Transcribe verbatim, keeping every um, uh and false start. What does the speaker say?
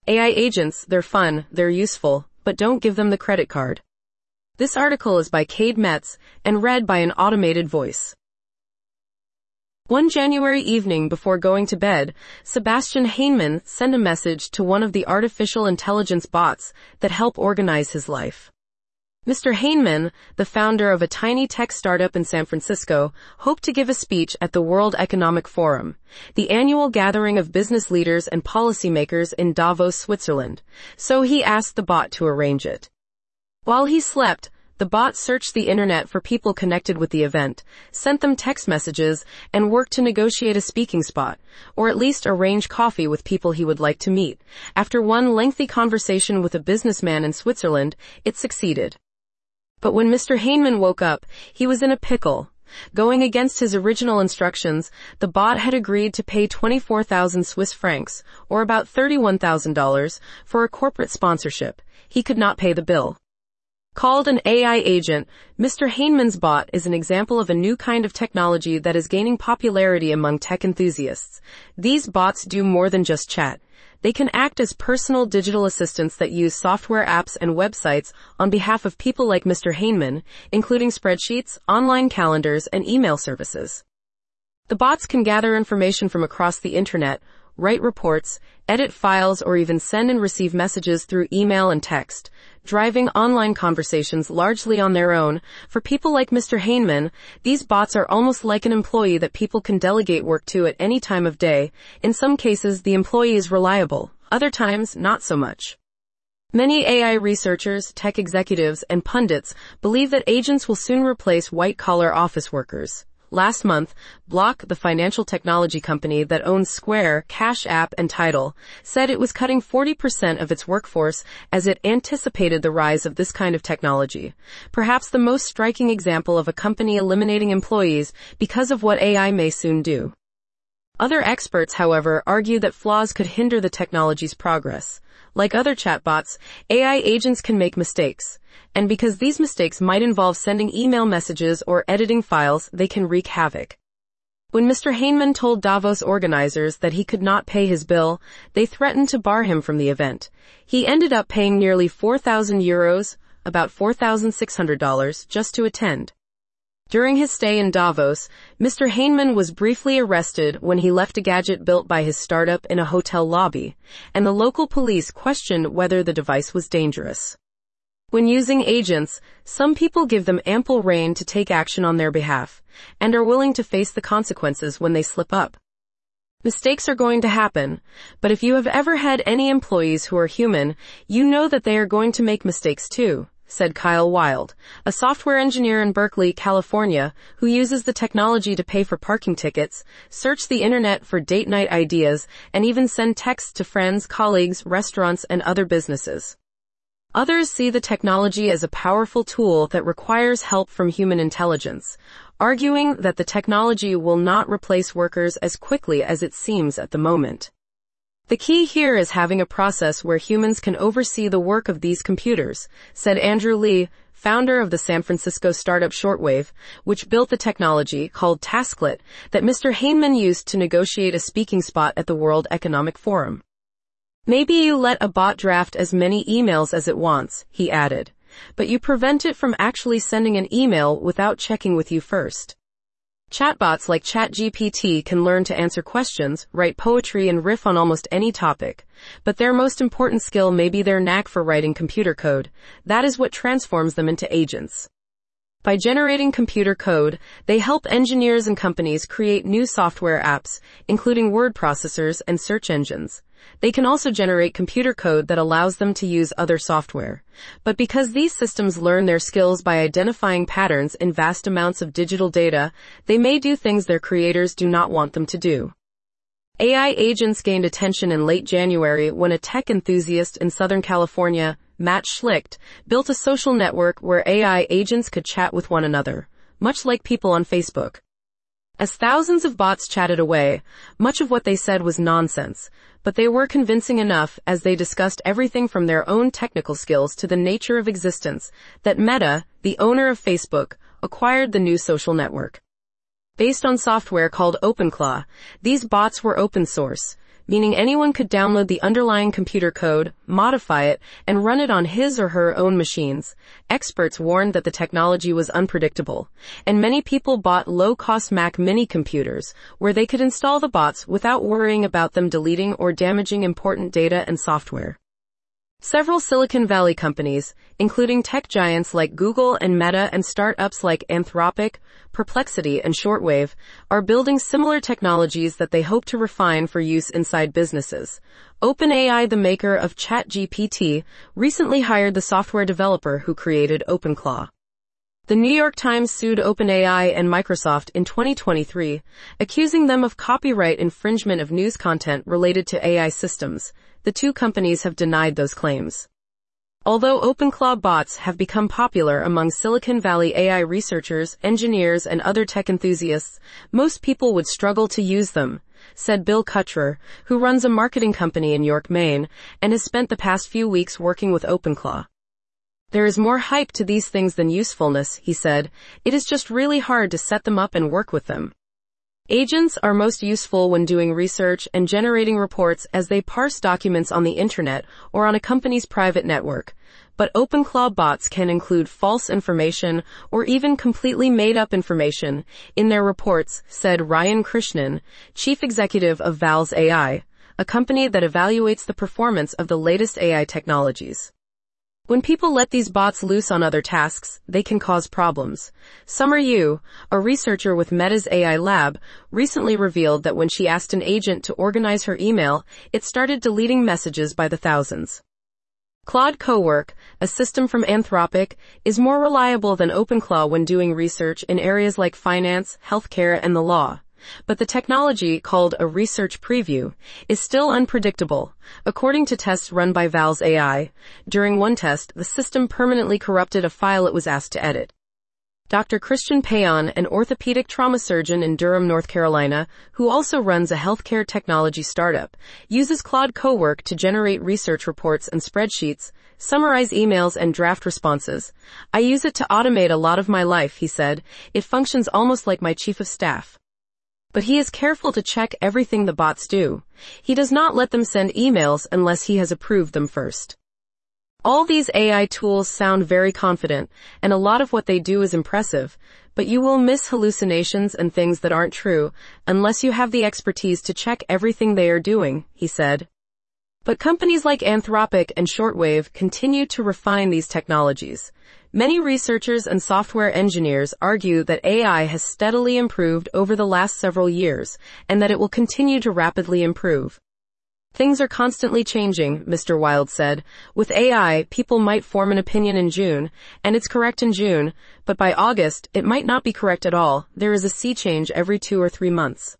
A I agents, they're fun, they're useful, but don't give them the credit card. This article is by Cade Metz and read by an automated voice. One January evening before going to bed, Sebastian Heinemann sent a message to one of the artificial intelligence bots that help organize his life. Mister Heinemann, the founder of a tiny tech startup in San Francisco, hoped to give a speech at the World Economic Forum, the annual gathering of business leaders and policymakers in Davos, Switzerland, so he asked the bot to arrange it. While he slept, the bot searched the internet for people connected with the event, sent them text messages, and worked to negotiate a speaking spot, or at least arrange coffee with people he would like to meet. After one lengthy conversation with a businessman in Switzerland, it succeeded. But when Mister Heinemann woke up, he was in a pickle. Going against his original instructions, the bot had agreed to pay twenty-four thousand Swiss francs, or about thirty-one thousand dollars, for a corporate sponsorship. He could not pay the bill. Called an A I agent, Mister Heinemann's bot is an example of a new kind of technology that is gaining popularity among tech enthusiasts. These bots do more than just chat. They can act as personal digital assistants that use software apps and websites on behalf of people like Mister Heinemann, including spreadsheets, online calendars, and email services. The bots can gather information from across the internet, write reports, edit files, or even send and receive messages through email and text, driving online conversations largely on their own. For people like Mister Heinemann, these bots are almost like an employee that people can delegate work to at any time of day. In some cases, the employee is reliable. Other times, not so much. Many A I researchers, tech executives, and pundits believe that agents will soon replace white-collar office workers. Last month, Block, the financial technology company that owns Square, Cash App, and Tidal, said it was cutting forty percent of its workforce as it anticipated the rise of this kind of technology. Perhaps the most striking example of a company eliminating employees because of what A I may soon do. Other experts, however, argue that flaws could hinder the technology's progress. Like other chatbots, A I agents can make mistakes. And because these mistakes might involve sending email messages or editing files, they can wreak havoc. When Mister Heinemann told Davos organizers that he could not pay his bill, they threatened to bar him from the event. He ended up paying nearly four thousand euros, about four thousand six hundred dollars, just to attend. During his stay in Davos, Mister Heinemann was briefly arrested when he left a gadget built by his startup in a hotel lobby, and the local police questioned whether the device was dangerous. When using agents, some people give them ample rein to take action on their behalf, and are willing to face the consequences when they slip up. Mistakes are going to happen, but if you have ever had any employees who are human, you know that they are going to make mistakes too, said Kyle Wild, a software engineer in Berkeley, California, who uses the technology to pay for parking tickets, search the internet for date night ideas, and even send texts to friends, colleagues, restaurants, and other businesses. Others see the technology as a powerful tool that requires help from human intelligence, arguing that the technology will not replace workers as quickly as it seems at the moment. The key here is having a process where humans can oversee the work of these computers, said Andrew Lee, founder of the San Francisco startup Shortwave, which built the technology, called Tasklet, that Mister Heinemann used to negotiate a speaking spot at the World Economic Forum. Maybe you let a bot draft as many emails as it wants, he added, but you prevent it from actually sending an email without checking with you first. Chatbots like ChatGPT can learn to answer questions, write poetry, and riff on almost any topic, but their most important skill may be their knack for writing computer code. That is what transforms them into agents. By generating computer code, they help engineers and companies create new software apps, including word processors and search engines. They can also generate computer code that allows them to use other software. But because these systems learn their skills by identifying patterns in vast amounts of digital data, they may do things their creators do not want them to do. A I agents gained attention in late January when a tech enthusiast in Southern California, Matt Schlicht, built a social network where A I agents could chat with one another, much like people on Facebook. As thousands of bots chatted away, much of what they said was nonsense, but they were convincing enough as they discussed everything from their own technical skills to the nature of existence that Meta, the owner of Facebook, acquired the new social network. Based on software called OpenClaw, these bots were open source, meaning anyone could download the underlying computer code, modify it, and run it on his or her own machines. Experts warned that the technology was unpredictable, and many people bought low-cost Mac mini computers, where they could install the bots without worrying about them deleting or damaging important data and software. Several Silicon Valley companies, including tech giants like Google and Meta and startups like Anthropic, Perplexity, and Shortwave, are building similar technologies that they hope to refine for use inside businesses. OpenAI, the maker of ChatGPT, recently hired the software developer who created OpenClaw. The New York Times sued OpenAI and Microsoft in twenty twenty-three, accusing them of copyright infringement of news content related to A I systems. The two companies have denied those claims. Although OpenClaw bots have become popular among Silicon Valley A I researchers, engineers, and other tech enthusiasts, most people would struggle to use them, said Bill Cutrer, who runs a marketing company in York, Maine, and has spent the past few weeks working with OpenClaw. There is more hype to these things than usefulness, he said. It is just really hard to set them up and work with them. Agents are most useful when doing research and generating reports as they parse documents on the internet or on a company's private network. But OpenClaw bots can include false information or even completely made-up information in their reports, said Ryan Krishnan, chief executive of Vals A I, a company that evaluates the performance of the latest A I technologies. When people let these bots loose on other tasks, they can cause problems. Summer Yu, a researcher with Meta's A I lab, recently revealed that when she asked an agent to organize her email, it started deleting messages by the thousands. Claude Cowork, a system from Anthropic, is more reliable than OpenClaw when doing research in areas like finance, healthcare, and the law. But the technology, called a research preview, is still unpredictable. According to tests run by Vals A I, during one test, the system permanently corrupted a file it was asked to edit. Doctor Christian Payon, an orthopedic trauma surgeon in Durham, North Carolina, who also runs a healthcare technology startup, uses Claude Cowork to generate research reports and spreadsheets, summarize emails, and draft responses. I use it to automate a lot of my life, he said. It functions almost like my chief of staff. But he is careful to check everything the bots do. He does not let them send emails unless he has approved them first. All these A I tools sound very confident, and a lot of what they do is impressive, but you will miss hallucinations and things that aren't true unless you have the expertise to check everything they are doing, he said. But companies like Anthropic and Shortwave continue to refine these technologies. Many researchers and software engineers argue that A I has steadily improved over the last several years, and that it will continue to rapidly improve. Things are constantly changing, Mister Wild said. With A I, people might form an opinion in June, and it's correct in June, but by August, it might not be correct at all. There is a sea change every two or three months.